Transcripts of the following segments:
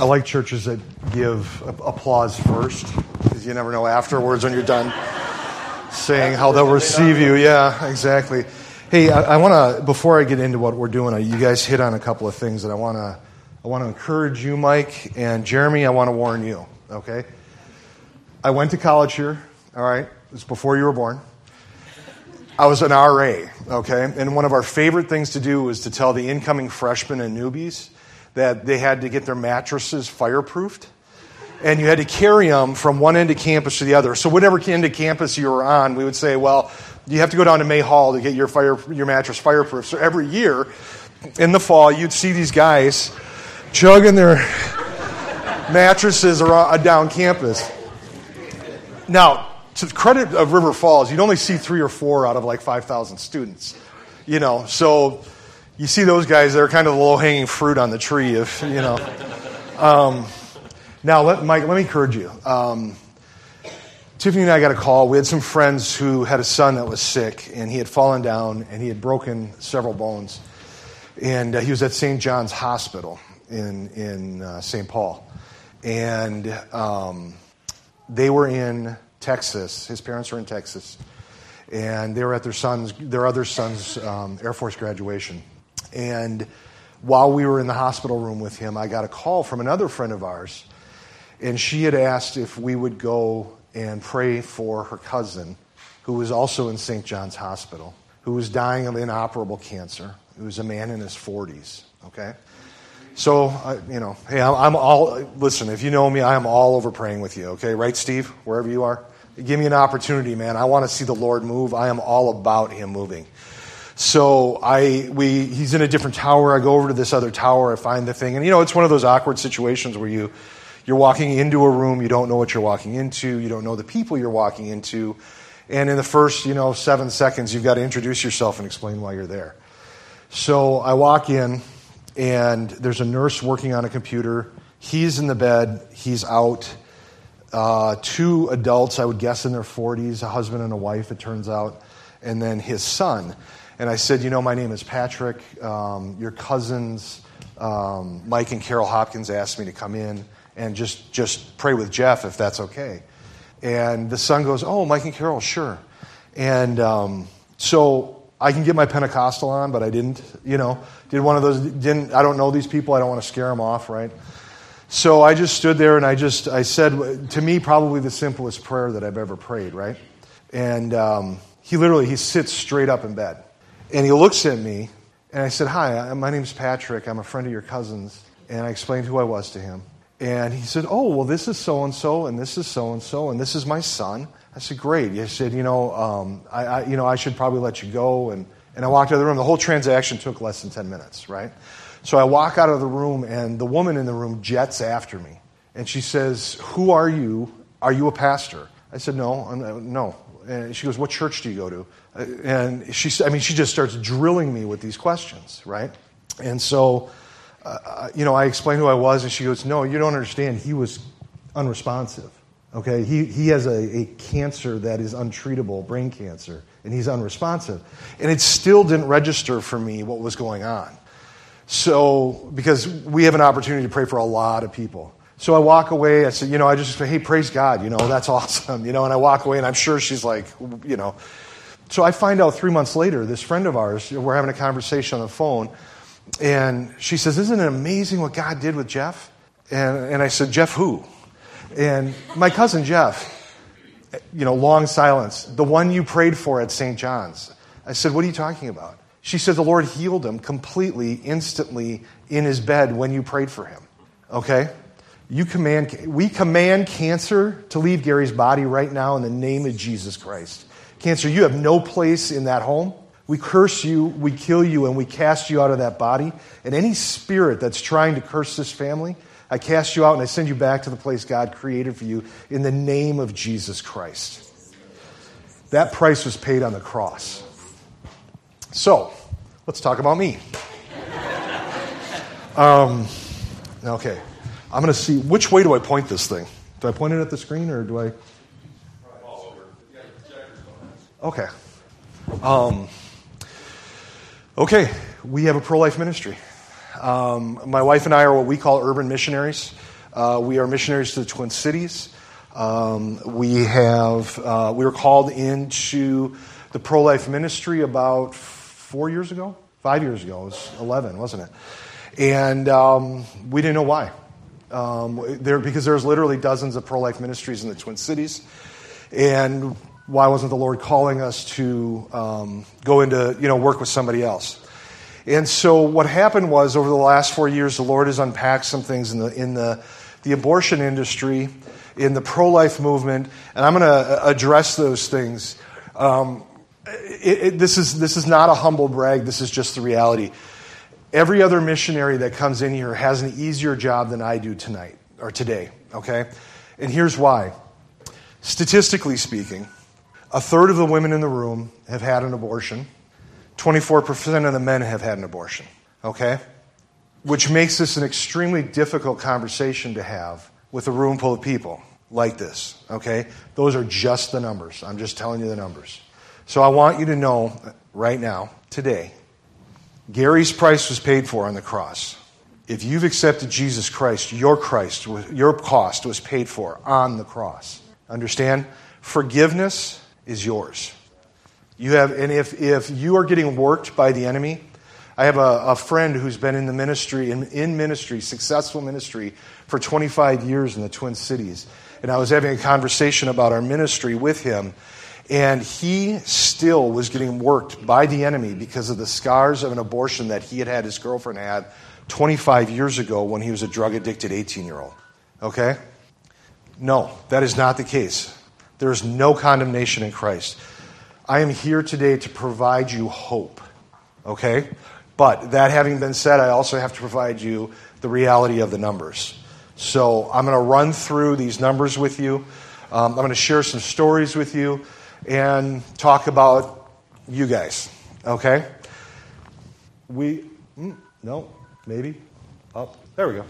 like churches that give applause first, because you never know afterwards when you're done saying how they'll receive you. Yeah, exactly. Hey, I want to, before I get into what we're doing, you guys hit on a couple of things that I want to encourage you, Mike, and Jeremy, I want to warn you, okay? I went to college here, all right? It was before you were born. I was an RA, okay? And one of our favorite things to do was to tell the incoming freshmen and newbies that they had to get their mattresses fireproofed, and you had to carry them from one end of campus to the other. So whatever end of campus you were on, we would say, well, you have to go down to May Hall to get your mattress fireproof. So every year in the fall, you'd see these guys chugging their mattresses around, down campus. Now, to the credit of River Falls, you'd only see 3 or 4 out of like 5,000 students. You know, so you see those guys, they're kind of the low-hanging fruit on the tree, if you know. Now, Mike, let me encourage you. Tiffany and I got a call. We had some friends who had a son that was sick, and he had fallen down, and he had broken several bones. And he was at St. John's Hospital in St. Paul. And they were in Texas. His parents were in Texas. And they were at their other son's Air Force graduation. And while we were in the hospital room with him, I got a call from another friend of ours, and she had asked if we would go and pray for her cousin, who was also in St. John's Hospital, who was dying of inoperable cancer. He was a man in his 40s, okay? So, hey, listen, if you know me, I am all over praying with you, okay? Right, Steve? Wherever you are. Give me an opportunity, man. I want to see the Lord move. I am all about him moving. So he's in a different tower. I go over to this other tower. I find the thing. And, it's one of those awkward situations where you're walking into a room. You don't know what you're walking into. You don't know the people you're walking into. And in the first, 7 seconds, you've got to introduce yourself and explain why you're there. So I walk in, and there's a nurse working on a computer. He's in the bed. He's out. 2 adults, I would guess in their 40s, a husband and a wife, it turns out, and then his son. And I said, my name is Patrick. Your cousins, Mike and Carol Hopkins, asked me to come in and just pray with Jeff, if that's okay. And the son goes, oh, Mike and Carol, sure. And so I can get my Pentecostal on, but I didn't, did one of those, I don't know these people, I don't want to scare them off, right? So I just stood there and I said, to me, probably the simplest prayer that I've ever prayed, right? And he sits straight up in bed. And he looks at me, and I said, hi, my name's Patrick. I'm a friend of your cousin's. And I explained who I was to him. And he said, oh, well, this is so-and-so, and this is so-and-so, and this is my son. I said, great. He said, I should probably let you go. And I walked out of the room. The whole transaction took less than 10 minutes, right? So I walk out of the room, and the woman in the room jets after me. And she says, who are you? Are you a pastor? I said, no. No. And she goes, what church do you go to? And she just starts drilling me with these questions, right? And so, I explained who I was, and she goes, no, you don't understand. He was unresponsive, okay? He has a cancer that is untreatable, brain cancer, and he's unresponsive. And it still didn't register for me what was going on. So, because we have an opportunity to pray for a lot of people. So I walk away, I said, I just say, hey, praise God, that's awesome, and I walk away, and I'm sure she's like, So I find out 3 months later, this friend of ours, we're having a conversation on the phone, and she says, isn't it amazing what God did with Jeff? And I said, Jeff who? And my cousin Jeff, long silence, the one you prayed for at St. John's. I said, what are you talking about? She said, the Lord healed him completely, instantly, in his bed when you prayed for him. Okay? We command cancer to leave Gary's body right now in the name of Jesus Christ. Cancer, you have no place in that home. We curse you, we kill you, and we cast you out of that body. And any spirit that's trying to curse this family, I cast you out and I send you back to the place God created for you in the name of Jesus Christ. That price was paid on the cross. So, let's talk about me. Okay. I'm going to see, which way do I point this thing? Do I point it at the screen or do I? Okay. Okay, we have a pro-life ministry. My wife and I are what we call urban missionaries. We are missionaries to the Twin Cities. We were called into the pro-life ministry about 4 years ago, 5 years ago. It was 11, wasn't it? And we didn't know why. Because there's literally dozens of pro-life ministries in the Twin Cities. And why wasn't the Lord calling us to go into, work with somebody else? And so what happened was, over the last 4 years, the Lord has unpacked some things in the abortion industry, in the pro-life movement, and I'm going to address those things. This is not a humble brag. This is just the reality. Every other missionary that comes in here has an easier job than I do tonight or today, okay? And here's why. Statistically speaking, a third of the women in the room have had an abortion. 24% of the men have had an abortion, okay? Which makes this an extremely difficult conversation to have with a room full of people like this, okay? Those are just the numbers. I'm just telling you the numbers. So I want you to know right now, today, Gary's price was paid for on the cross. If you've accepted Jesus Christ, your cost was paid for on the cross. Understand? Forgiveness is yours. And if you are getting worked by the enemy, I have a friend who's been in the ministry, in ministry, successful ministry, for 25 years in the Twin Cities. And I was having a conversation about our ministry with him, and he still was getting worked by the enemy because of the scars of an abortion that he had his girlfriend had 25 years ago when he was a drug-addicted 18-year-old. Okay? No, that is not the case. There is no condemnation in Christ. I am here today to provide you hope. Okay? But that having been said, I also have to provide you the reality of the numbers. So I'm going to run through these numbers with you. I'm going to share some stories with you and talk about you guys. Okay? There we go.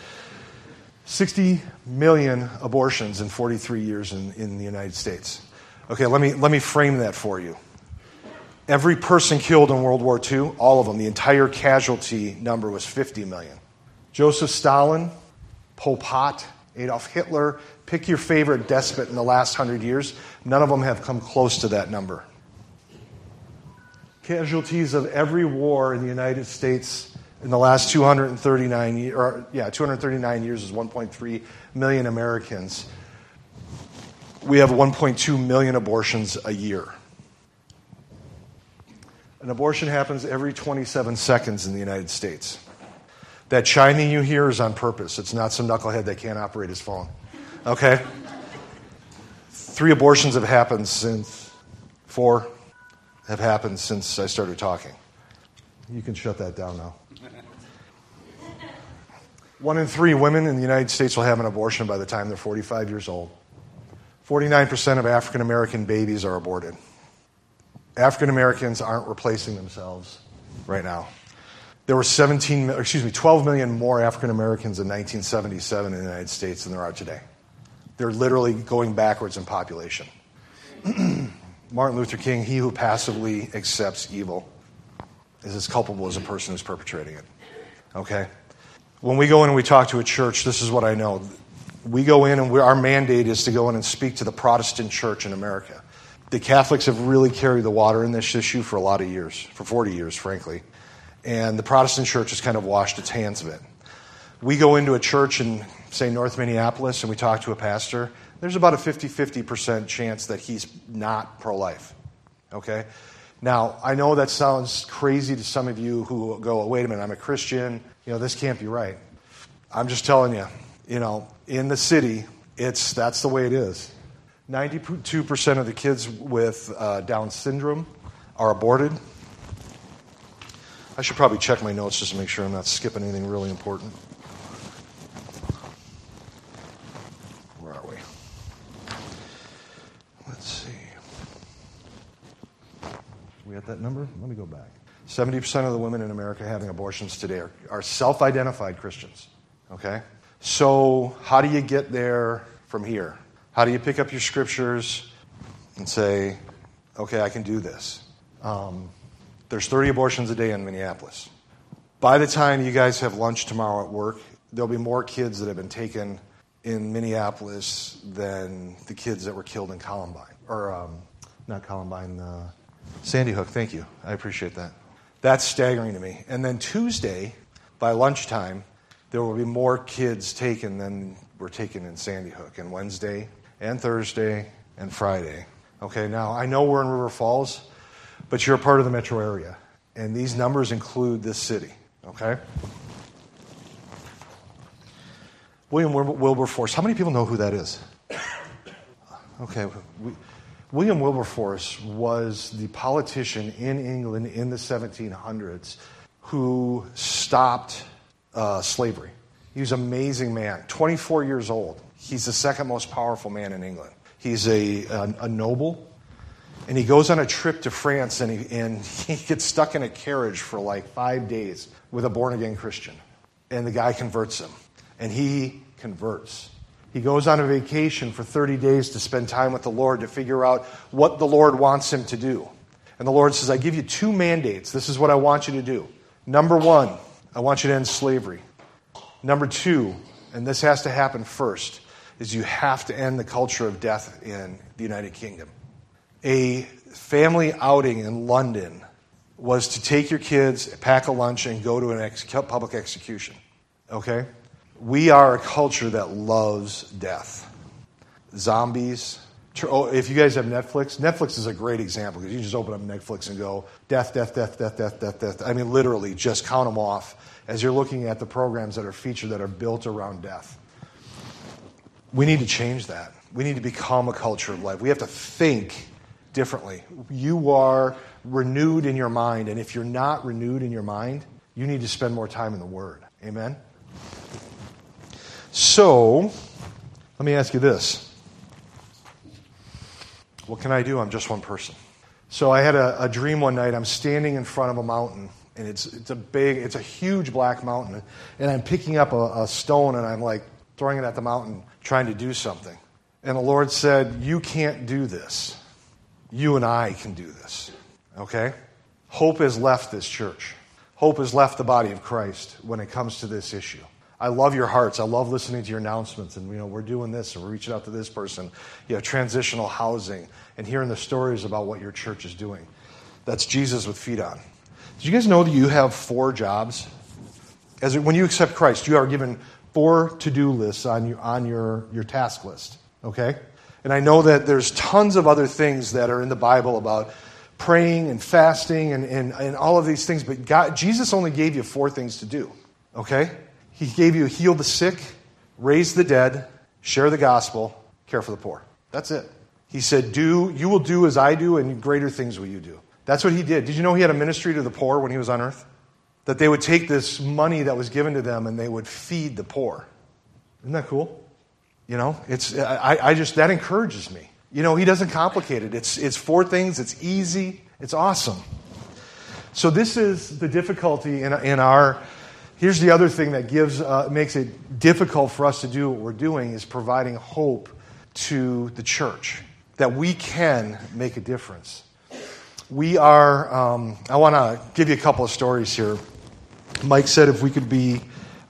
60 million abortions in 43 years in the United States. Okay, let me frame that for you. Every person killed in World War II, all of them, the entire casualty number was 50 million. Joseph Stalin, Pol Pot, Adolf Hitler, pick your favorite despot in the last 100 years. None of them have come close to that number. Casualties of every war in the United States in the last 239 years is 1.3 million Americans. We have 1.2 million abortions a year. An abortion happens every 27 seconds in the United States. That chiming you hear is on purpose. It's not some knucklehead that can't operate his phone. Okay? 4 abortions have happened since I started talking. You can shut that down now. 1 in 3 women in the United States will have an abortion by the time they're 45 years old. 49% of African American babies are aborted. African Americans aren't replacing themselves right now. There were 12 million more African Americans in 1977 in the United States than there are today. They're literally going backwards in population. Martin Luther King, he who passively accepts evil is as culpable as a person who's perpetrating it. Okay? When we go in and we talk to a church, this is what I know. We go in and our mandate is to go in and speak to the Protestant church in America. The Catholics have really carried the water in this issue for a lot of years, for 40 years, frankly. And the Protestant church has kind of washed its hands of it. We go into a church in, say, North Minneapolis, and we talk to a pastor. There's about a 50% chance that he's not pro-life. Okay? Now, I know that sounds crazy to some of you who go, wait a minute, I'm a Christian. This can't be right. I'm just telling you, in the city, that's the way it is. 92% of the kids with Down syndrome are aborted. I should probably check my notes just to make sure I'm not skipping anything really important. Where are we? Let's see. We at that number? Let me go back. 70% of the women in America having abortions today are self-identified Christians. Okay? So how do you get there from here? How do you pick up your scriptures and say, okay, I can do this? There's 30 abortions a day in Minneapolis. By the time you guys have lunch tomorrow at work, there'll be more kids that have been taken in Minneapolis than the kids that were killed in Columbine. Or, not Columbine, Sandy Hook. Thank you. I appreciate that. That's staggering to me. And then Tuesday, by lunchtime, there will be more kids taken than were taken in Sandy Hook. And Wednesday, and Thursday, and Friday. Okay, now, I know we're in River Falls, but you're a part of the metro area. And these numbers include this city. Okay? William Wilberforce. How many people know who that is? Okay. William Wilberforce was the politician in England in the 1700s who stopped slavery. He was an amazing man. 24 years old. He's the second most powerful man in England. He's a noble. And he goes on a trip to France, and he gets stuck in a carriage for like 5 days with a born-again Christian. And the guy converts him. And he converts. He goes on a vacation for 30 days to spend time with the Lord to figure out what the Lord wants him to do. And the Lord says, I give you 2 mandates. This is what I want you to do. Number 1, I want you to end slavery. Number 2, and this has to happen first, is you have to end the culture of death in the United Kingdom. A family outing in London was to take your kids, pack a lunch, and go to a public execution. Okay? We are a culture that loves death. Zombies. If you guys have Netflix is a great example because you just open up Netflix and go, death, death, death, death, death, death, death. I mean, literally, just count them off as you're looking at the programs that are featured that are built around death. We need to change that. We need to become a culture of life. We have to think differently. You are renewed in your mind, and if you're not renewed in your mind, you need to spend more time in the Word. Amen? So, let me ask you this. What can I do? I'm just one person. So I had a dream one night. I'm standing in front of a mountain, and it's a huge black mountain, and I'm picking up a stone, and I'm like throwing it at the mountain, trying to do something. And the Lord said, you can't do this. You and I can do this. Okay? Hope has left this church. Hope has left the body of Christ when it comes to this issue. I love your hearts. I love listening to your announcements. And, we're doing this and we're reaching out to this person. Transitional housing and hearing the stories about what your church is doing. That's Jesus with feet on. Did you guys know that you have 4 jobs? When you accept Christ, you are given 4 to-do lists on your task list. Okay? And I know that there's tons of other things that are in the Bible about praying and fasting and all of these things. But Jesus only gave you 4 things to do. Okay? He gave you heal the sick, raise the dead, share the gospel, care for the poor. That's it. He said, you will do as I do, and greater things will you do. That's what he did. Did you know he had a ministry to the poor when he was on earth? That they would take this money that was given to them and they would feed the poor. Isn't that cool? That encourages me. He doesn't complicate it. It's 4 things. It's easy. It's awesome. So this is the difficulty in our. Here's the other thing that makes it difficult for us to do what we're doing is providing hope to the church that we can make a difference. We are. I want to give you a couple of stories here. Mike said if we could be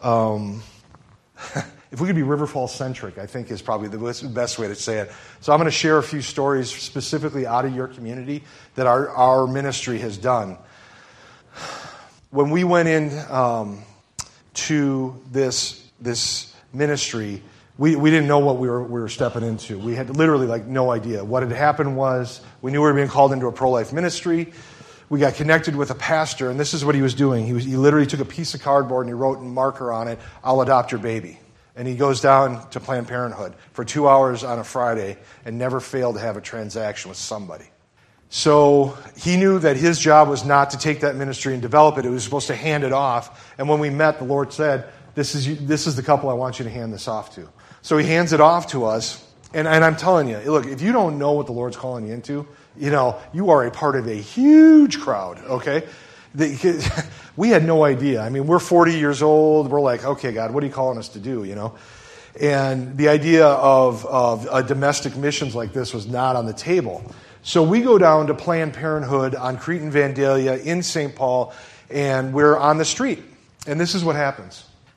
River Falls centric, I think is probably the best way to say it. So I'm going to share a few stories specifically out of your community that our ministry has done. When we went in to this ministry, we didn't know what we were stepping into. We had literally no idea. What had happened was we knew we were being called into a pro-life ministry. We got connected with a pastor, and this is what he was doing. He literally took a piece of cardboard and he wrote in marker on it, "I'll adopt your baby." And he goes down to Planned Parenthood for 2 hours on a Friday and never failed to have a transaction with somebody. So he knew that his job was not to take that ministry and develop it. It was supposed to hand it off. And when we met, the Lord said, this is the couple I want you to hand this off to. So he hands it off to us. And I'm telling you, look, if you don't know what the Lord's calling you into, you are a part of a huge crowd, okay? We had no idea. I mean, we're 40 years old. We're like, okay, God, what are you calling us to do, And the idea of a domestic missions like this was not on the table. So we go down to Planned Parenthood on Crete and Vandalia in St. Paul, and we're on the street. And this is what happens.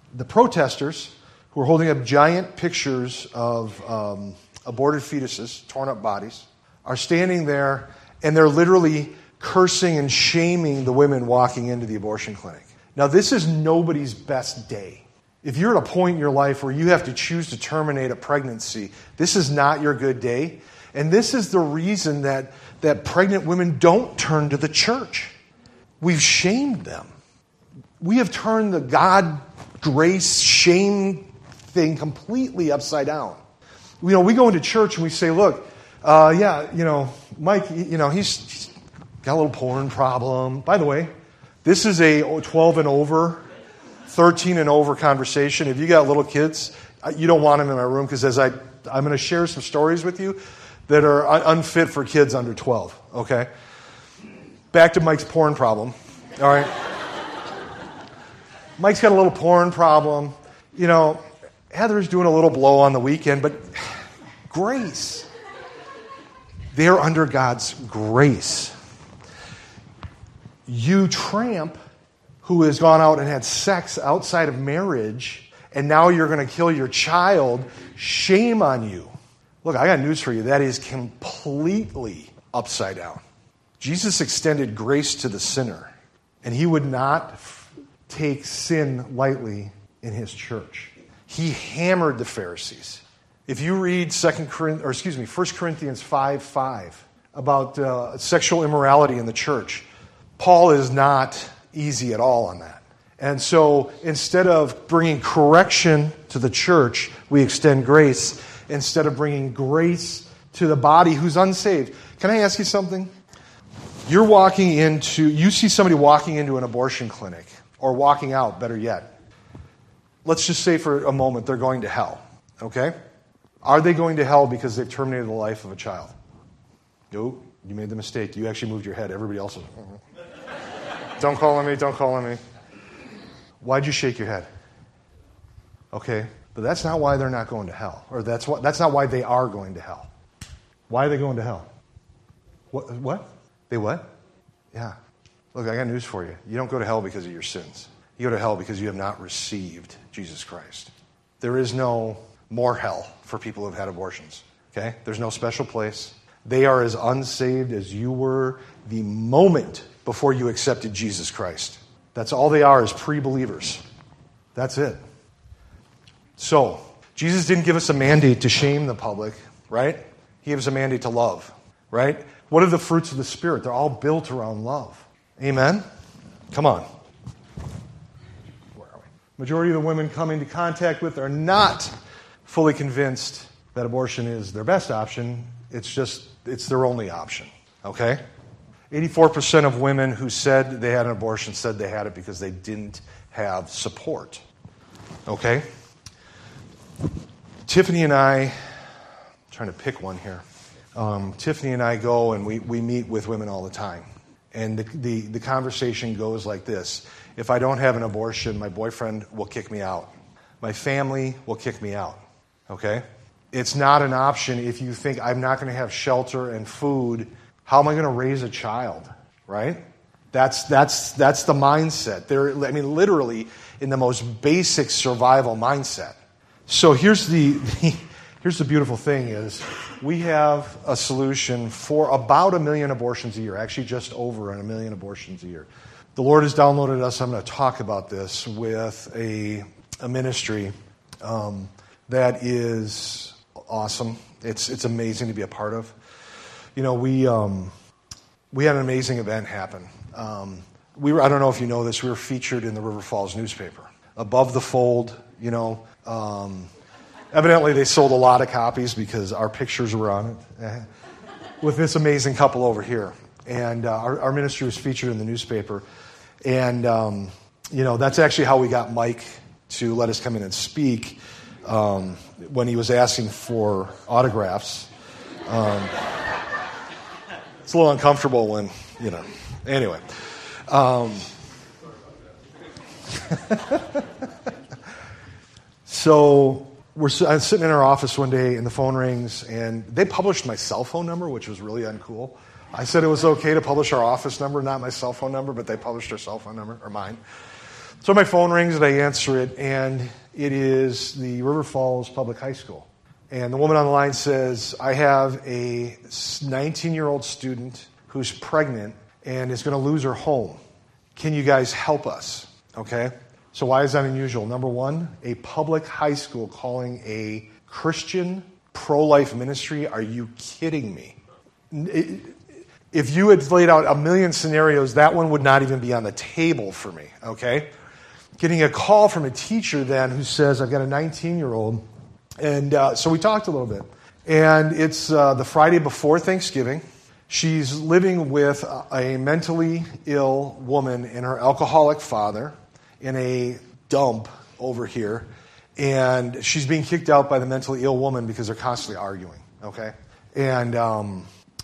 The protesters, who are holding up giant pictures of aborted fetuses, torn up bodies, are standing there, and they're literally cursing and shaming the women walking into the abortion clinic. Now, this is nobody's best day. If you're at a point in your life where you have to choose to terminate a pregnancy, this is not your good day. And this is the reason that pregnant women don't turn to the church. We've shamed them. We have turned the God, grace, shame thing completely upside down. We go into church and we say, look, Mike, he's got a little porn problem. By the way, this is a 12 and over, 13 and over conversation. If you got little kids, you don't want them in my room, because I'm going to share some stories with you that are unfit for kids under 12, okay? Back to Mike's porn problem, all right? Mike's got a little porn problem. Heather's doing a little blow on the weekend, but grace. They're under God's grace. You tramp who has gone out and had sex outside of marriage, and now you're going to kill your child, shame on you. Look, I got news for you. That is completely upside down. Jesus extended grace to the sinner, and he would not take sin lightly in his church. He hammered the Pharisees. If you read 1 Corinthians 5:5 about sexual immorality in the church, Paul is not easy at all on that. And so instead of bringing correction to the church, we extend grace instead of bringing grace to the body who's unsaved. Can I ask you something? You see somebody walking into an abortion clinic, or walking out, better yet. Let's just say for a moment they're going to hell, okay? Are they going to hell because they've terminated the life of a child? No, you made the mistake. You actually moved your head. Everybody else was... Don't call on me. Why'd you shake your head? Okay, but that's not why they're not going to hell. Or that's not why they are going to hell. Why are they going to hell? What? They what? Yeah. Look, I got news for you. You don't go to hell because of your sins. You go to hell because you have not received Jesus Christ. There is no more hell for people who have had abortions. Okay? There's no special place. They are as unsaved as you were the moment before you accepted Jesus Christ. That's all they are, is pre-believers. That's it. So, Jesus didn't give us a mandate to shame the public, right? He gave us a mandate to love, right? What are the fruits of the Spirit? They're all built around love. Amen? Come on. Where are we? Majority of the women come into contact with are not fully convinced that abortion is their best option. It's their only option, okay? 84% of women who said they had an abortion said they had it because they didn't have support. Okay? Tiffany and I, I'm trying to pick one here. Tiffany and I go and we meet with women all the time. And the conversation goes like this. If I don't have an abortion, my boyfriend will kick me out. My family will kick me out. Okay? It's not an option if you think I'm not going to have shelter and food. How am I going to raise a child, right? That's the mindset. Literally in the most basic survival mindset. So here's the beautiful thing is we have a solution for about 1 million abortions a year, actually just over 1 million abortions a year. The Lord has downloaded us. I'm going to talk about this with a ministry that is awesome. It's amazing to be a part of. We had an amazing event happen. I don't know if you know this, we were featured in the River Falls newspaper. Above the Fold, evidently they sold a lot of copies because our pictures were on it. With this amazing couple over here. And our ministry was featured in the newspaper. And, that's actually how we got Mike to let us come in and speak when he was asking for autographs. It's a little uncomfortable when, Anyway. So I'm sitting in our office one day and the phone rings and they published my cell phone number, which was really uncool. I said it was okay to publish our office number, not my cell phone number, but they published our cell phone number, or mine. So my phone rings and I answer it, and it is the River Falls Public High School. And the woman on the line says, I have a 19-year-old student who's pregnant and is going to lose her home. Can you guys help us? Okay? So why is that unusual? Number one, a public high school calling a Christian pro-life ministry? Are you kidding me? If you had laid out a million scenarios, that one would not even be on the table for me, okay? Getting a call from a teacher then who says, I've got a 19-year-old. And so we talked a little bit. And it's the Friday before Thanksgiving. She's living with a mentally ill woman and her alcoholic father in a dump over here. And she's being kicked out by the mentally ill woman because they're constantly arguing, okay? And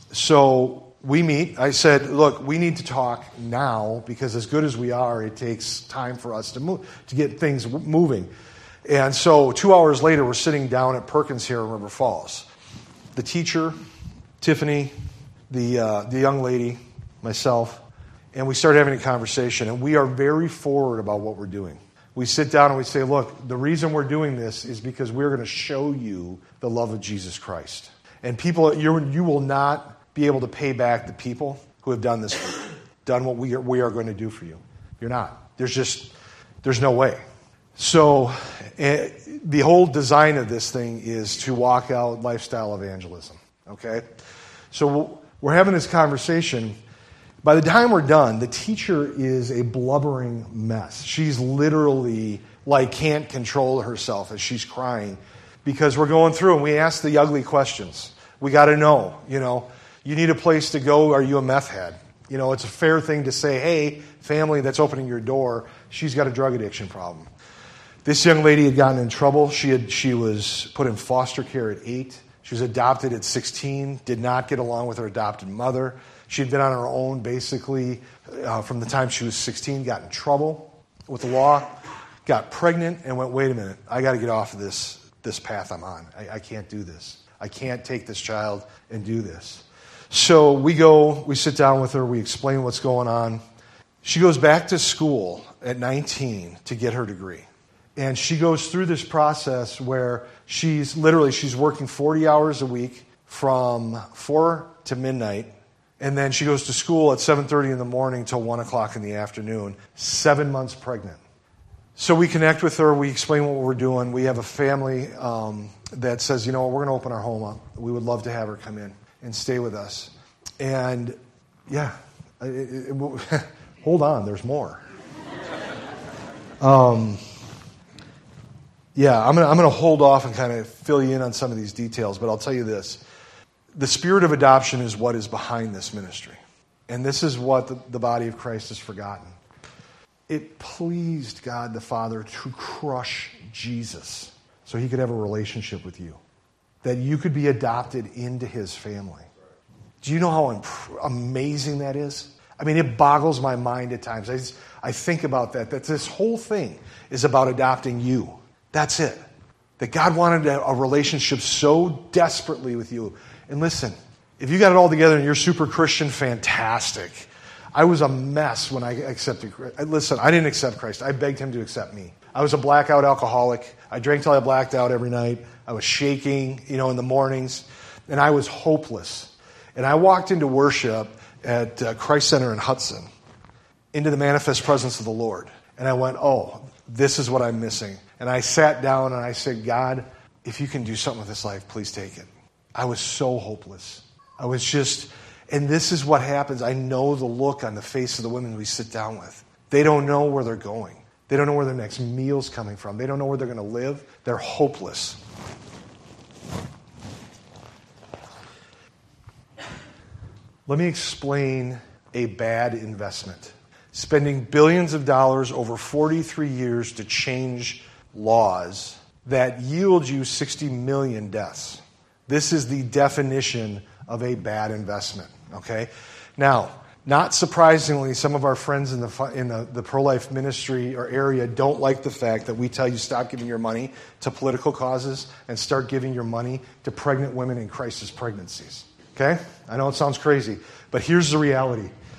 so we meet. I said, look, we need to talk now because as good as we are, it takes time for us to move, to get things moving. And so 2 hours later, we're sitting down at Perkins here in River Falls. The teacher, Tiffany, the young lady, myself, and we start having a conversation. And we are very forward about what we're doing. We sit down and we say, look, the reason we're doing this is because we're going to show you the love of Jesus Christ. And people, you will not be able to pay back the people who have done this for you, done what we are going to do for you. You're not. There's no way. So the whole design of this thing is to walk out lifestyle evangelism, okay? So we're having this conversation. By the time we're done, the teacher is a blubbering mess. She's literally can't control herself as she's crying because we're going through and we ask the ugly questions. We got to know, you need a place to go. Are you a meth head? It's a fair thing to say, hey, family that's opening your door, she's got a drug addiction problem. This young lady had gotten in trouble. She was put in foster care at 8. She was adopted at 16, did not get along with her adopted mother. She had been on her own basically from the time she was 16, got in trouble with the law, got pregnant, and went, wait a minute, I got to get off of this path I'm on. I can't do this. I can't take this child and do this. So we sit down with her, we explain what's going on. She goes back to school at 19 to get her degree. And she goes through this process where she's working 40 hours a week from 4 to midnight. And then she goes to school at 7:30 in the morning till 1 o'clock in the afternoon, 7 months pregnant. So we connect with her. We explain what we're doing. We have a family that says, we're going to open our home up. We would love to have her come in and stay with us. And hold on, there's more. I'm going to hold off and kind of fill you in on some of these details, but I'll tell you this. The spirit of adoption is what is behind this ministry. And this is what the body of Christ has forgotten. It pleased God the Father to crush Jesus so he could have a relationship with you, that you could be adopted into his family. Do you know how amazing that is? I mean, it boggles my mind at times. I think about that this whole thing is about adopting you. That's it. That God wanted a relationship so desperately with you. And listen, if you got it all together and you're super Christian, fantastic. I was a mess when I accepted Christ. Listen, I didn't accept Christ. I begged him to accept me. I was a blackout alcoholic. I drank till I blacked out every night. I was shaking, in the mornings. And I was hopeless. And I walked into worship at Christ Center in Hudson, into the manifest presence of the Lord. And I went, oh, this is what I'm missing. And I sat down and I said, God, if you can do something with this life, please take it. I was so hopeless. I was just, and this is what happens. I know the look on the face of the women we sit down with. They don't know where they're going. They don't know where their next meal's coming from. They don't know where they're going to live. They're hopeless. Let me explain a bad investment. Spending billions of dollars over 43 years to change laws that yield you 60 million deaths. This is the definition of a bad investment, okay? Now, not surprisingly, some of our friends in the pro-life ministry or area don't like the fact that we tell you stop giving your money to political causes and start giving your money to pregnant women in crisis pregnancies, okay? I know it sounds crazy, but here's the reality.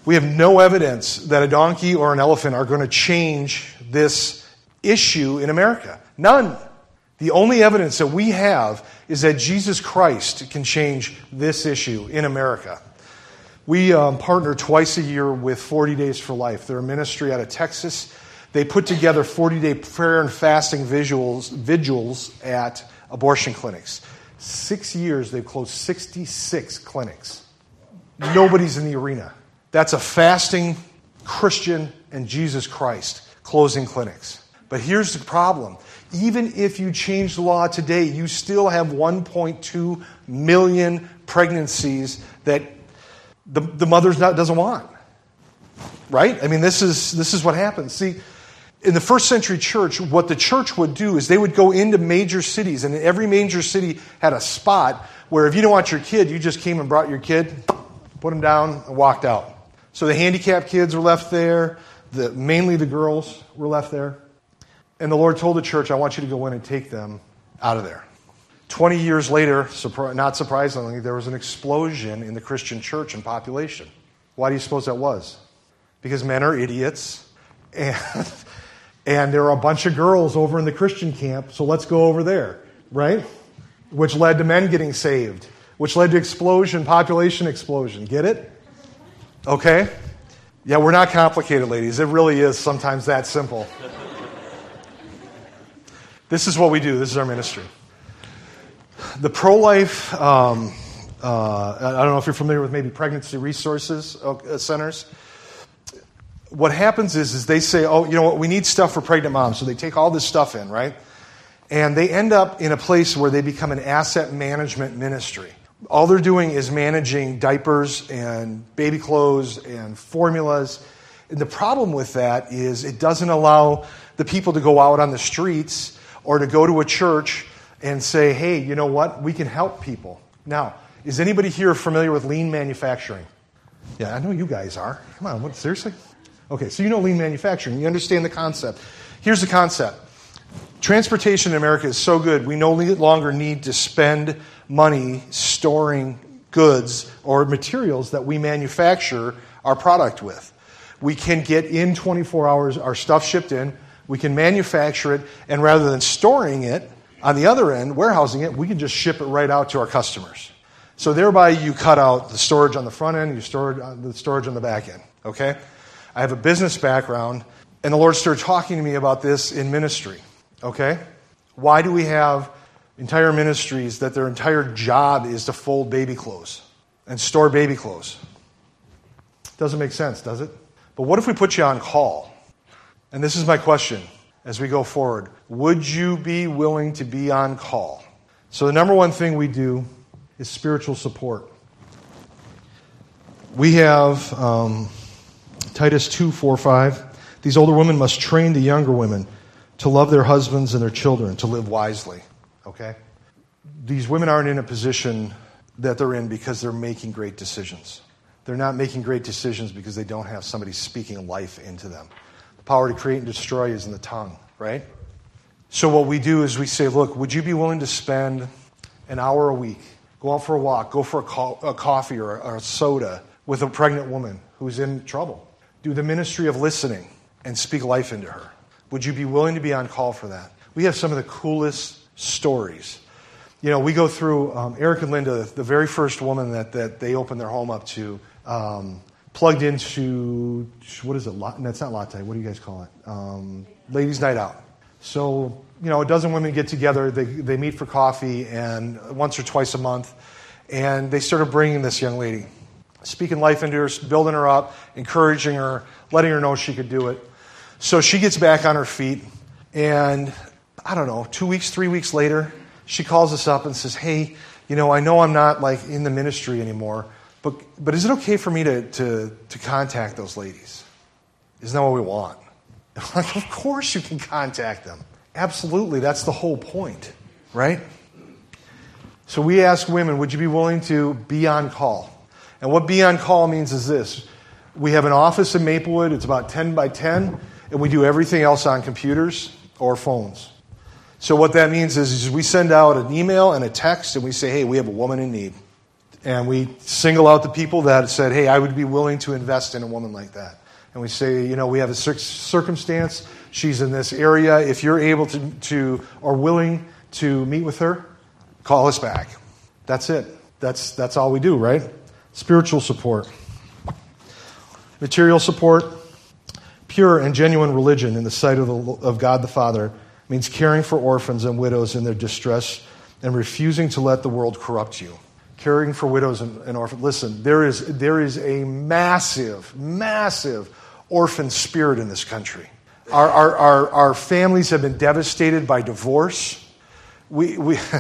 We have no evidence that a donkey or an elephant are going to change this issue in America. None. The only evidence that we have is that Jesus Christ can change this issue in America. We partner twice a year with 40 Days for Life. They're a ministry out of Texas. They put together 40-day prayer and fasting vigils at abortion clinics. 6 years, they've closed 66 clinics. Nobody's in the arena. That's a fasting Christian and Jesus Christ closing clinics. But here's the problem. Even if you change the law today, you still have 1.2 million pregnancies that the mother doesn't want. Right? I mean, this is what happens. See, in the first century church, what the church would do is they would go into major cities, and every major city had a spot where if you don't want your kid, you just came and brought your kid, put him down, and walked out. So the handicapped kids were left there. Mainly the girls were left there. And the Lord told the church, I want you to go in and take them out of there. 20 years later, not surprisingly, there was an explosion in the Christian church and population. Why do you suppose that was? Because men are idiots, and there are a bunch of girls over in the Christian camp, so let's go over there, right? Which led to men getting saved, which led to population explosion. Get it? Okay? Yeah, we're not complicated, ladies. It really is sometimes that simple. This is what we do. This is our ministry. The pro-life, I don't know if you're familiar with maybe pregnancy resources centers. What happens is they say, oh, you know what, we need stuff for pregnant moms. So they take all this stuff in, right? And they end up in a place where they become an asset management ministry. All they're doing is managing diapers and baby clothes and formulas. And the problem with that is it doesn't allow the people to go out on the streets or to go to a church and say, hey, you know what? We can help people. Now, is anybody here familiar with lean manufacturing? Yeah, I know you guys are. Come on, what, seriously? Okay, so you know lean manufacturing. You understand the concept. Here's the concept. Transportation in America is so good, we no longer need to spend money storing goods or materials that we manufacture our product with. We can get in 24 hours our stuff shipped in. We can manufacture it, and rather than storing it, on the other end, warehousing it, we can just ship it right out to our customers. So thereby you cut out the storage on the front end, you store the storage on the back end. Okay? I have a business background, and the Lord started talking to me about this in ministry. Okay? Why do we have entire ministries that their entire job is to fold baby clothes and store baby clothes? Doesn't make sense, does it? But what if we put you on call? And this is my question as we go forward. Would you be willing to be on call? So the number one thing we do is spiritual support. We have Titus 2:4-5. These older women must train the younger women to love their husbands and their children, to live wisely. Okay? These women aren't in a position that they're in because they're making great decisions. They're not making great decisions because they don't have somebody speaking life into them. The power to create and destroy is in the tongue, right? So what we do is we say, look, would you be willing to spend an hour a week, go out for a walk, go for a coffee or a soda with a pregnant woman who's in trouble? Do the ministry of listening and speak life into her. Would you be willing to be on call for that? We have some of the coolest stories. You know, we go through, Eric and Linda, the very first woman that they opened their home up to, plugged into, what is it? That's not latte. What do you guys call it? Ladies' night out. So, you know, a dozen women get together. They meet for coffee and once or twice a month. And they started bringing this young lady, speaking life into her, building her up, encouraging her, letting her know she could do it. So she gets back on her feet. And I don't know, 2 weeks, 3 weeks later, she calls us up and says, hey, you know I'm not like in the ministry anymore, but is it okay for me to contact those ladies? Isn't that what we want? I'm like, of course you can contact them. Absolutely, that's the whole point, right? So we ask women, would you be willing to be on call? And what be on call means is this. We have an office in Maplewood, it's about 10 by 10, and we do everything else on computers or phones. So what that means is we send out an email and a text, and we say, hey, we have a woman in need. And we single out the people that said, hey, I would be willing to invest in a woman like that. And we say, we have a circumstance. She's in this area. If you're able to or willing to meet with her, call us back. That's it. That's all we do, right? Spiritual support. Material support. Pure and genuine religion in the sight of God the Father means caring for orphans and widows in their distress and refusing to let the world corrupt you. Caring for widows and orphans. Listen, there is a massive orphan spirit in this country. Our families have been devastated by divorce. The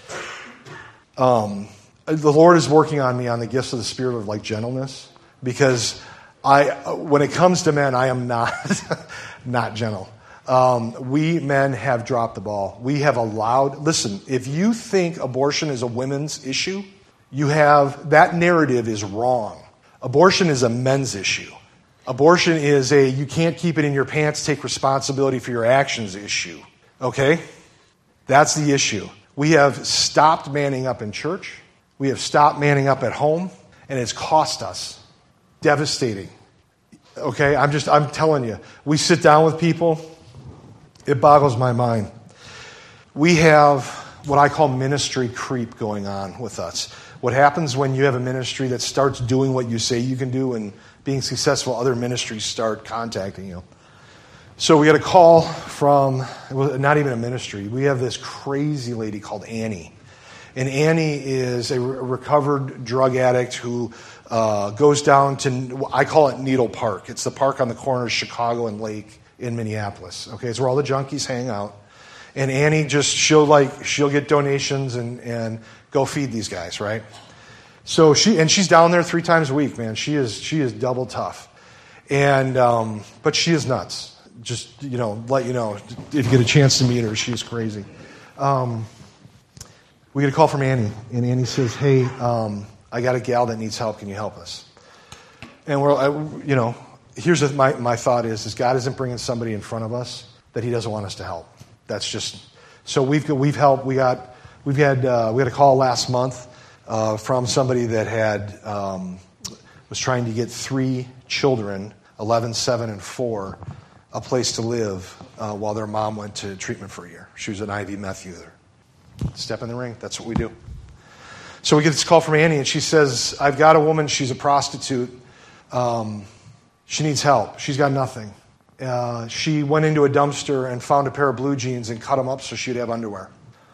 Lord is working on me on the gifts of the spirit of like gentleness, because when it comes to men, I am not gentle. We men have dropped the ball. We have allowed. Listen, if you think abortion is a women's issue, that narrative is wrong. Abortion is a men's issue. Abortion is you can't keep it in your pants, take responsibility for your actions issue. Okay? That's the issue. We have stopped manning up in church. We have stopped manning up at home, and it's cost us. Devastating. Okay? I'm telling you. We sit down with people. It boggles my mind. We have what I call ministry creep going on with us. What happens when you have a ministry that starts doing what you say you can do and being successful, other ministries start contacting you. So we got a call from, not even a ministry, we have this crazy lady called Annie. And Annie is a recovered drug addict who goes down to, I call it Needle Park. It's the park on the corner of Chicago and Lake in Minneapolis. Okay, it's where all the junkies hang out. And Annie she'll get donations and go feed these guys, right? So she's down there 3 times a week, man. She is double tough. And but she is nuts. Just, let you know, if you get a chance to meet her, she's crazy. We get a call from Annie, and Annie says, hey, I got a gal that needs help. Can you help us? And here's my thought is God isn't bringing somebody in front of us that he doesn't want us to help. That's just, so we've helped. We had a call last month from somebody that was trying to get 3 children, 11, 7, and 4, a place to live while their mom went to treatment for a year. She was an IV meth user. Step in the ring. That's what we do. So we get this call from Annie, and she says, I've got a woman. She's a prostitute. She needs help. She's got nothing. She went into a dumpster and found a pair of blue jeans and cut them up so she'd have underwear.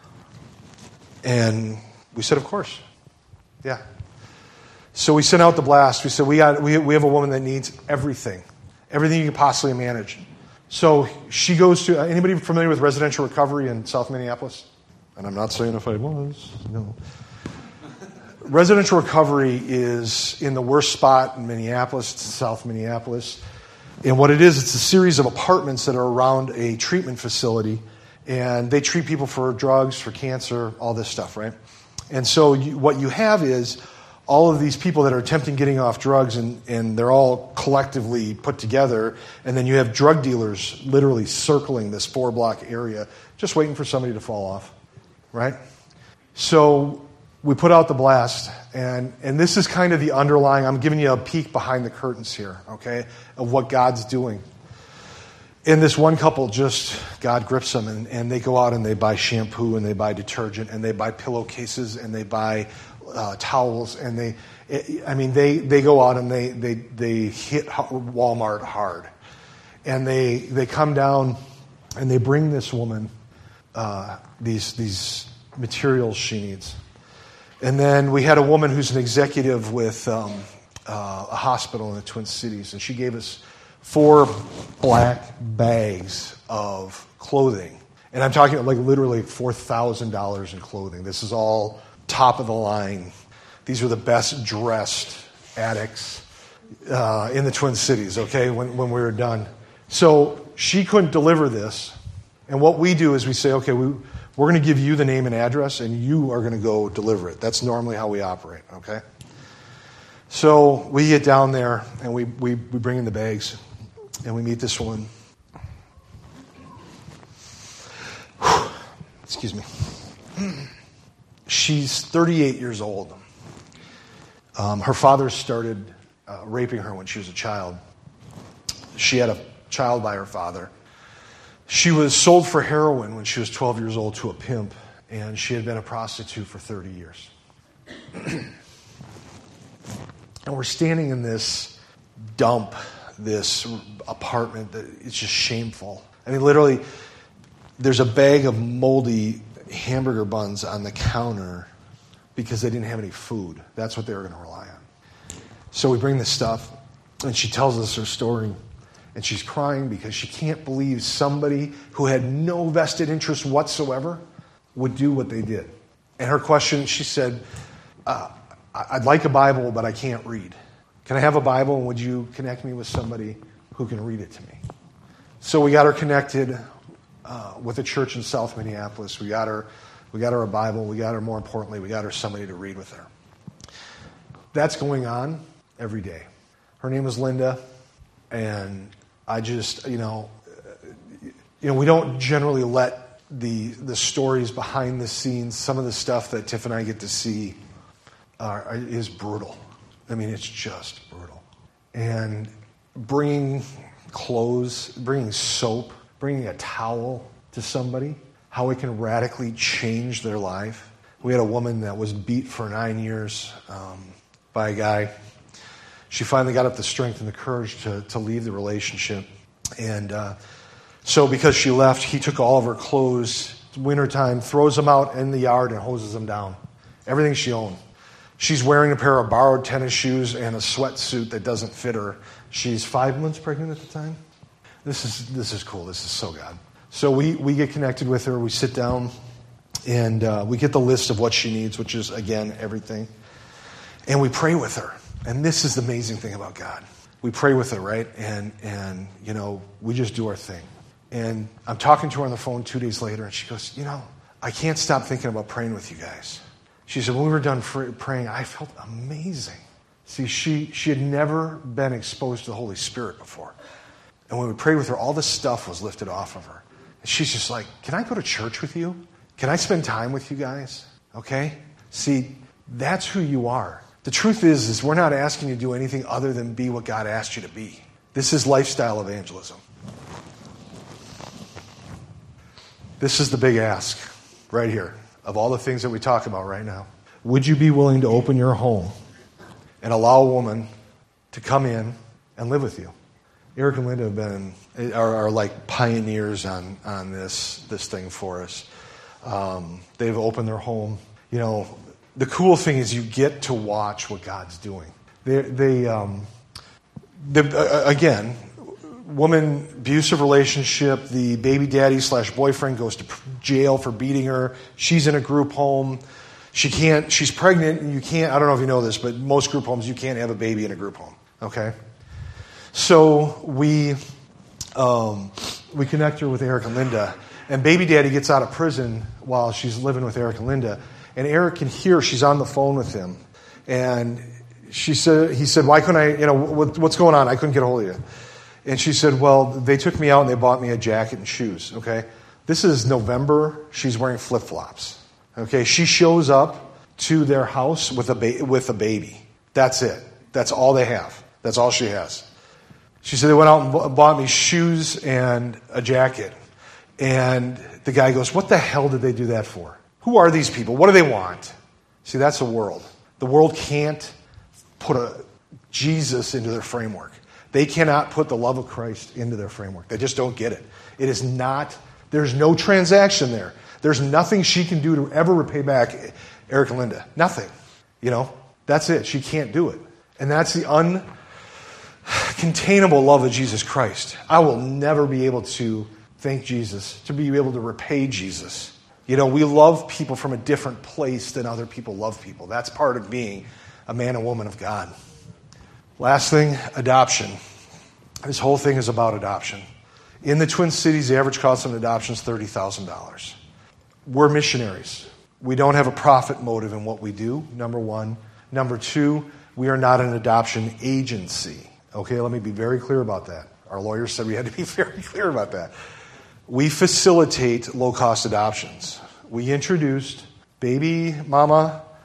And we said, of course. Yeah. So we sent out the blast. We said, we have a woman that needs everything you can possibly manage. So she goes to, anybody familiar with residential recovery in South Minneapolis? And I'm not saying if I was, no. Residential recovery is in the worst spot in Minneapolis, it's South Minneapolis. And what it is, it's a series of apartments that are around a treatment facility, and they treat people for drugs, for cancer, all this stuff, right? And so what you have is all of these people that are attempting getting off drugs, and they're all collectively put together, and then you have drug dealers literally circling this 4-block area, just waiting for somebody to fall off, right? So we put out the blast, and this is kind of the underlying, I'm giving you a peek behind the curtains here, okay, of what God's doing. And this one couple God grips them, and they go out and they buy shampoo, and they buy detergent, and they buy pillowcases, and they buy towels, and they go out and they hit Walmart hard. And they come down, and they bring this woman these materials she needs. And then we had a woman who's an executive with a hospital in the Twin Cities, and she gave us 4 black bags of clothing. And I'm talking like literally $4,000 in clothing. This is all top of the line. These are the best dressed addicts in the Twin Cities, okay, when we were done. So she couldn't deliver this. And what we do is we say, okay, we're going to give you the name and address, and you are going to go deliver it. That's normally how we operate, okay? So we get down there, and we bring in the bags, and we meet this woman. Excuse me. She's 38 years old. Her father started raping her when she was a child. She had a child by her father. She was sold for heroin when she was 12 years old to a pimp, and she had been a prostitute for 30 years. And we're standing in this dump, this apartment that it's just shameful. I mean, literally, there's a bag of moldy hamburger buns on the counter because they didn't have any food. That's what they were going to rely on. So we bring this stuff, and she tells us her story, and she's crying because she can't believe somebody who had no vested interest whatsoever would do what they did. And her question, she said, I'd like a Bible, but I can't read. Can I have a Bible, and would you connect me with somebody who can read it to me? So we got her connected with a church in South Minneapolis. We got her a Bible. We got her, more importantly, we got her somebody to read with her. That's going on every day. Her name is Linda, and I just, we don't generally let the stories behind the scenes, some of the stuff that Tiff and I get to see is brutal. I mean, it's just brutal. And bringing clothes, bringing soap, bringing a towel to somebody, how it can radically change their life. We had a woman that was beat for 9 years by a guy. She finally got up the strength and the courage to leave the relationship. And so because she left, he took all of her clothes, it's wintertime, throws them out in the yard and hoses them down. Everything she owned. She's wearing a pair of borrowed tennis shoes and a sweatsuit that doesn't fit her. She's 5 months pregnant at the time. This is cool. This is so God. So we get connected with her. We sit down, and we get the list of what she needs, which is, again, everything. And we pray with her. And this is the amazing thing about God. We pray with her, right? And we just do our thing. And I'm talking to her on the phone 2 days later, and she goes, I can't stop thinking about praying with you guys. She said, when we were done praying, I felt amazing. See, she had never been exposed to the Holy Spirit before. And when we prayed with her, all this stuff was lifted off of her. And she's just like, can I go to church with you? Can I spend time with you guys? Okay? See, that's who you are. The truth is we're not asking you to do anything other than be what God asked you to be. This is lifestyle evangelism. This is the big ask right here of all the things that we talk about right now. Would you be willing to open your home and allow a woman to come in and live with you? Eric and Linda are like pioneers on this thing for us. They've opened their home. The cool thing is you get to watch what God's doing. Again, woman, abusive relationship, the baby daddy / boyfriend goes to jail for beating her. She's in a group home. She's pregnant, and you can't, I don't know if you know this, but most group homes, you can't have a baby in a group home, okay? So we connect her with Eric and Linda, and baby daddy gets out of prison while she's living with Eric and Linda, and Eric can hear she's on the phone with him, and he said, why couldn't I, what's going on? I couldn't get a hold of you. And she said, well, they took me out and they bought me a jacket and shoes, okay? This is November. She's wearing flip-flops, okay? She shows up to their house with a baby. That's it. That's all they have. That's all she has. She said, they went out and bought me shoes and a jacket. And the guy goes, what the hell did they do that for? Who are these people? What do they want? See, that's the world. The world can't put Jesus into their framework. They cannot put the love of Christ into their framework. They just don't get it. It is not, there's no transaction there. There's nothing she can do to ever repay back Eric and Linda. Nothing. That's it. She can't do it. And that's the uncontainable love of Jesus Christ. I will never be able to thank Jesus, to be able to repay Jesus. We love people from a different place than other people love people. That's part of being a man and woman of God. Last thing, adoption. This whole thing is about adoption. In the Twin Cities, the average cost of an adoption is $30,000. We're missionaries. We don't have a profit motive in what we do, number one. Number two, we are not an adoption agency. Okay, let me be very clear about that. Our lawyers said we had to be very clear about that. We facilitate low-cost adoptions. We introduced baby mama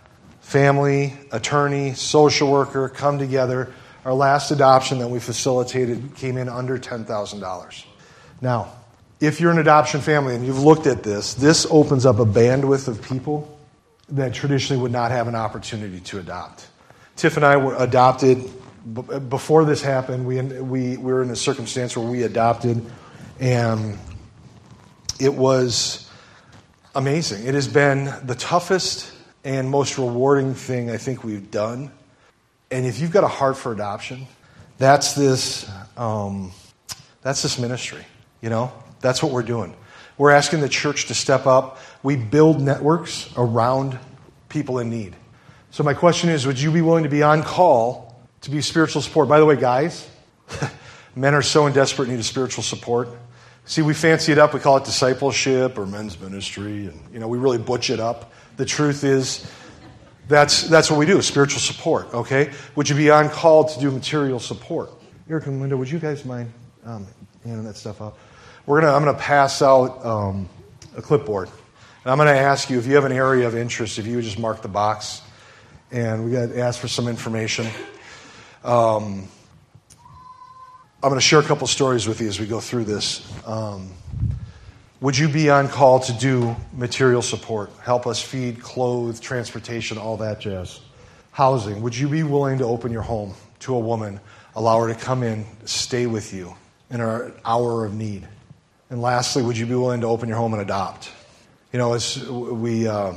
family, attorney, social worker come together. Our last adoption that we facilitated came in under $10,000. Now, if you're an adoption family and you've looked at this opens up a bandwidth of people that traditionally would not have an opportunity to adopt. Tiff and I were adopted. Before this happened, we were in a circumstance where we adopted, and it was amazing. It has been the toughest and most rewarding thing I think we've done. And if you've got a heart for adoption, that's this ministry. You know, that's what we're doing. We're asking the church to step up. We build networks around people in need. So my question is, would you be willing to be on call to be spiritual support? By the way, guys, men are so in desperate need of spiritual support. See, we fancy it up. We call it discipleship or men's ministry, and we really butch it up. The truth is, that's what we do, spiritual support, okay? Would you be on call to do material support? Eric and Linda, would you guys mind handing that stuff up? I'm going to pass out a clipboard. And I'm going to ask you, if you have an area of interest, if you would just mark the box. And we got to ask for some information. I'm going to share a couple stories with you as we go through this. Would you be on call to do material support? Help us feed, clothe, transportation, all that jazz. Housing. Would you be willing to open your home to a woman, allow her to come in, stay with you in our hour of need? And lastly, would you be willing to open your home and adopt? As we are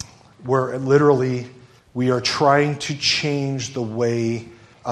trying to change the way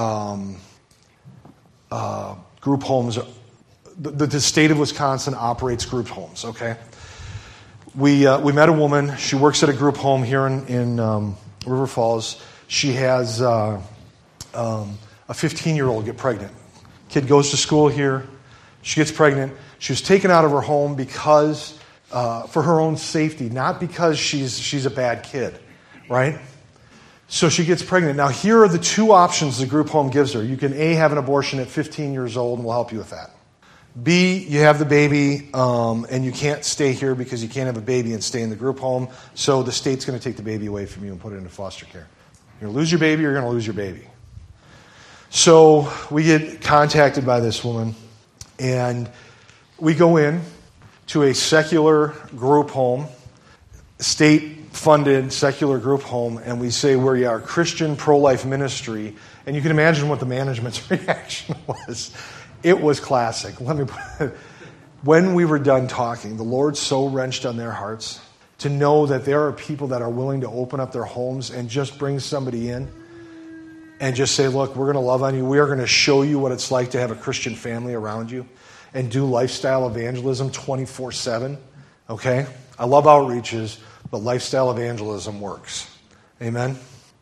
group homes, the state of Wisconsin operates group homes, okay? We met a woman. She works at a group home here in River Falls. She has a 15-year-old get pregnant. Kid goes to school here. She gets pregnant. She was taken out of her home because, for her own safety, not because she's a bad kid, right? So she gets pregnant. Now, here are the two options the group home gives her. You can, A, have an abortion at 15 years old, and we'll help you with that. B, you have the baby, and you can't stay here because you can't have a baby and stay in the group home, so the state's going to take the baby away from you and put it into foster care. You're going to lose your baby, you're going to lose your baby. So we get contacted by this woman, and we go in to a secular group home, state-funded secular group home, and we say we are Christian pro-life ministry, and you can imagine what the management's reaction was. It was classic. When we were done talking, the Lord so wrenched on their hearts to know that there are people that are willing to open up their homes and just bring somebody in and just say, look, we're going to love on you. We are going to show you what it's like to have a Christian family around you and do lifestyle evangelism 24/7, okay? I love outreaches, but lifestyle evangelism works. Amen?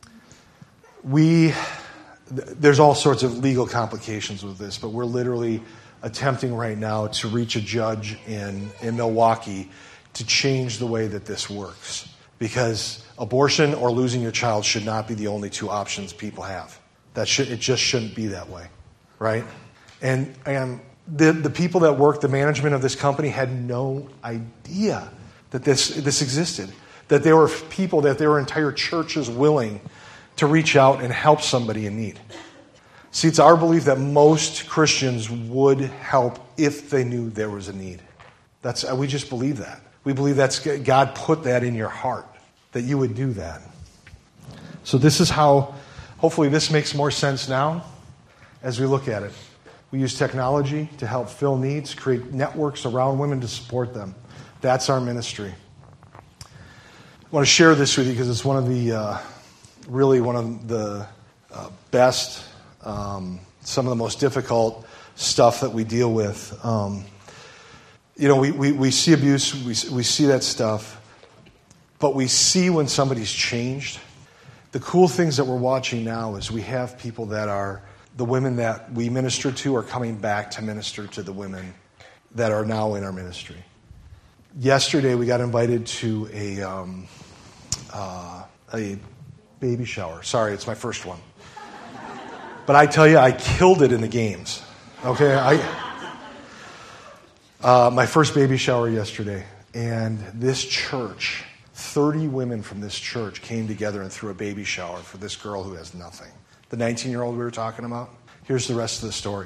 There's all sorts of legal complications with this, but we're literally attempting right now to reach a judge in Milwaukee to change the way that this works. Because abortion or losing your child should not be the only two options people have. It just shouldn't be that way, right? And the people that work, the management of this company had no idea that this existed. That there were people, that there were entire churches willing to reach out and help somebody in need. See, it's our belief that most Christians would help if they knew there was a need. We just believe that. We believe God put that in your heart, that you would do that. So this is how, hopefully this makes more sense now as we look at it. We use technology to help fill needs, create networks around women to support them. That's our ministry. I want to share this with you because it's one of the best, some of the most difficult stuff that we deal with. We see abuse, we see that stuff, but we see when somebody's changed. The cool things that we're watching now is we have people that are, the women that we minister to are coming back to minister to the women that are now in our ministry. Yesterday we got invited to a baby shower. Sorry, it's my first one. But I tell you, I killed it in the games. Okay, my first baby shower yesterday, and this church 30 women from this church came together and threw a baby shower for this girl who has nothing. The 19-year-old we were talking about. Here's the rest of the story.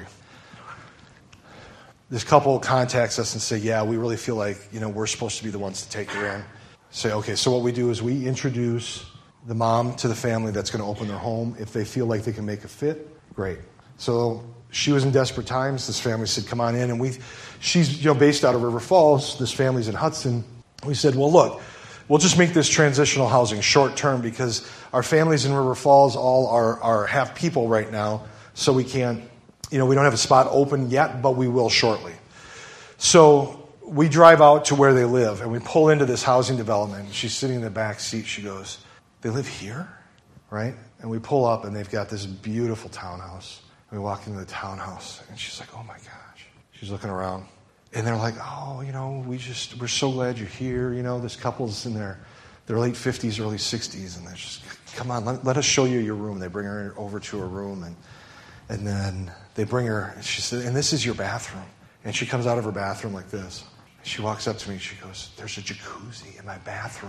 This couple contacts us and say, yeah, we really feel like, we're supposed to be the ones to take her in. Say, okay, so what we do is we introduce the mom to the family that's going to open their home. If they feel like they can make a fit, great. So she was in desperate times. This family said, come on in. And she's based out of River Falls. This family's in Hudson. We said, well, look, we'll just make this transitional housing short term because our families in River Falls all are have people right now. So we can't, we don't have a spot open yet, but we will shortly. So we drive out to where they live, and we pull into this housing development. She's sitting in the back seat. She goes, they live here? Right? And we pull up, and they've got this beautiful townhouse. And we walk into the townhouse, and she's like, oh, my gosh. She's looking around. And they're like, oh, we're so glad you're here. This couple's in their late 50s, early 60s, and they're just, come on, let us show you your room. They bring her over to her room, and then they bring her, and she said, and this is your bathroom. And she comes out of her bathroom like this. She walks up to me and she goes, there's a jacuzzi in my bathroom.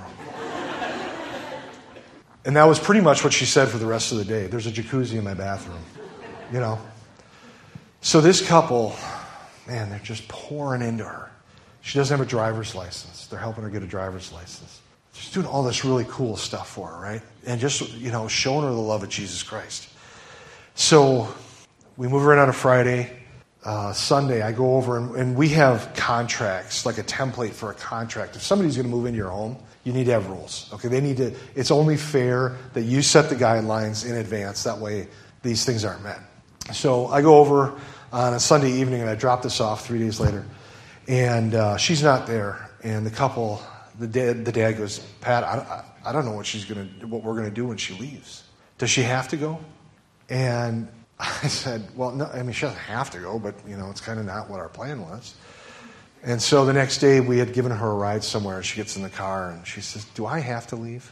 And that was pretty much what she said for the rest of the day. There's a jacuzzi in my bathroom. So this couple, man, they're just pouring into her. She doesn't have a driver's license. They're helping her get a driver's license. Just doing all this really cool stuff for her, right? And just, showing her the love of Jesus Christ. So we move her in on a Friday. Sunday, I go over, and we have contracts, like a template for a contract. If somebody's going to move into your home, you need to have rules. Okay, it's only fair that you set the guidelines in advance. That way, these things aren't met. So I go over on a Sunday evening, and I drop this off 3 days later. And she's not there. And the couple, the dad goes, Pat, I don't know what we're going to do when she leaves. Does she have to go? And I said, well, no, she doesn't have to go, but, it's kind of not what our plan was. And so the next day we had given her a ride somewhere. She gets in the car and she says, do I have to leave?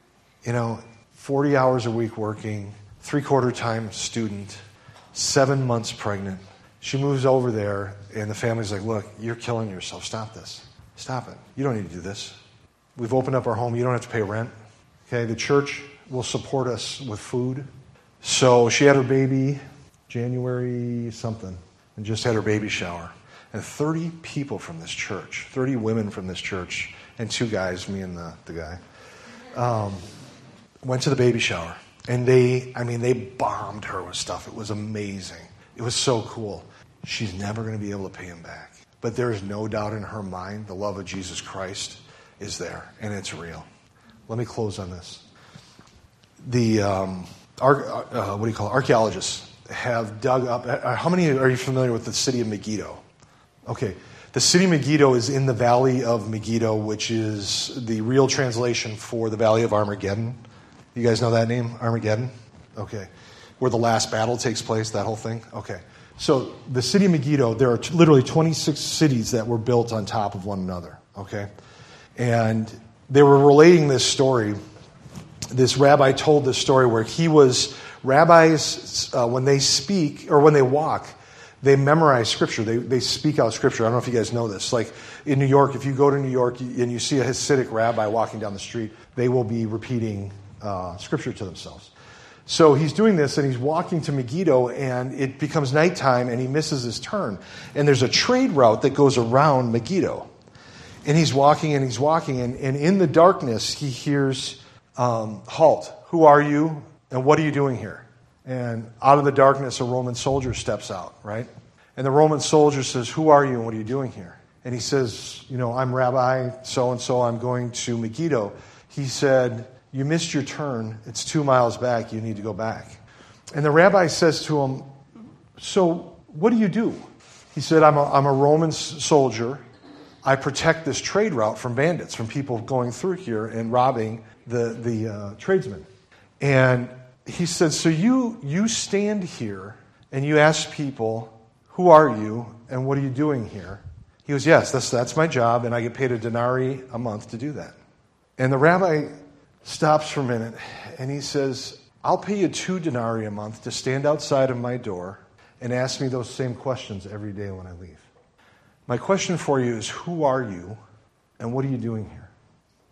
40 hours a week working, 3/4 time student, 7 months pregnant. She moves over there and the family's like, look, you're killing yourself. Stop this. Stop it. You don't need to do this. We've opened up our home. You don't have to pay rent. Okay, the church will support us with food. So she had her baby January something and just had her baby shower. And 30 people from this church, 30 women from this church, and 2 guys, me and the guy, went to the baby shower. And they bombed her with stuff. It was amazing. It was so cool. She's never going to be able to pay him back. But there is no doubt in her mind the love of Jesus Christ is there, and it's real. Let me close on this. Archaeologists have dug up. How many are you familiar with the city of Megiddo? Okay, the city of Megiddo is in the valley of Megiddo, which is the real translation for the valley of Armageddon. You guys know that name, Armageddon? Okay, where the last battle takes place, that whole thing? Okay, so the city of Megiddo, there are literally 26 cities that were built on top of one another, okay? And they were relating this story. This rabbi told this story where rabbis, when they speak or when they walk, they memorize Scripture. They speak out Scripture. I don't know if you guys know this. Like in New York, if you go to New York and you see a Hasidic rabbi walking down the street, they will be repeating Scripture to themselves. So he's doing this, and he's walking to Megiddo, and it becomes nighttime, and he misses his turn. And there's a trade route that goes around Megiddo. And he's walking, and in the darkness, he hears, halt, who are you, and what are you doing here? And out of the darkness, a Roman soldier steps out, right? And the Roman soldier says, who are you, and what are you doing here? And he says, I'm Rabbi so-and-so, I'm going to Megiddo. He said, you missed your turn. It's 2 miles back. You need to go back. And the rabbi says to him, so what do you do? He said, I'm a Roman soldier. I protect this trade route from bandits, from people going through here and robbing the tradesmen. And he said, so you stand here and you ask people, who are you and what are you doing here? He goes, yes, that's my job, and I get paid a denarii a month to do that. And the rabbi stops for a minute, and he says, I'll pay you 2 denarii a month to stand outside of my door and ask me those same questions every day when I leave. My question for you is, who are you, and what are you doing here?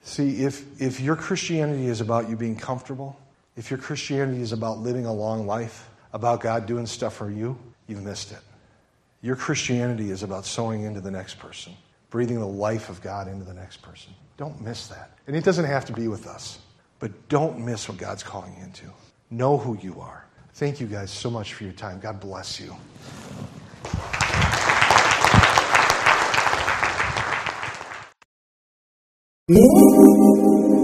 See, if your Christianity is about you being comfortable, if your Christianity is about living a long life, about God doing stuff for you, you've missed it. Your Christianity is about sowing into the next person, breathing the life of God into the next person. Don't miss that. And it doesn't have to be with us, but don't miss what God's calling you into. Know who you are. Thank you guys so much for your time. God bless you.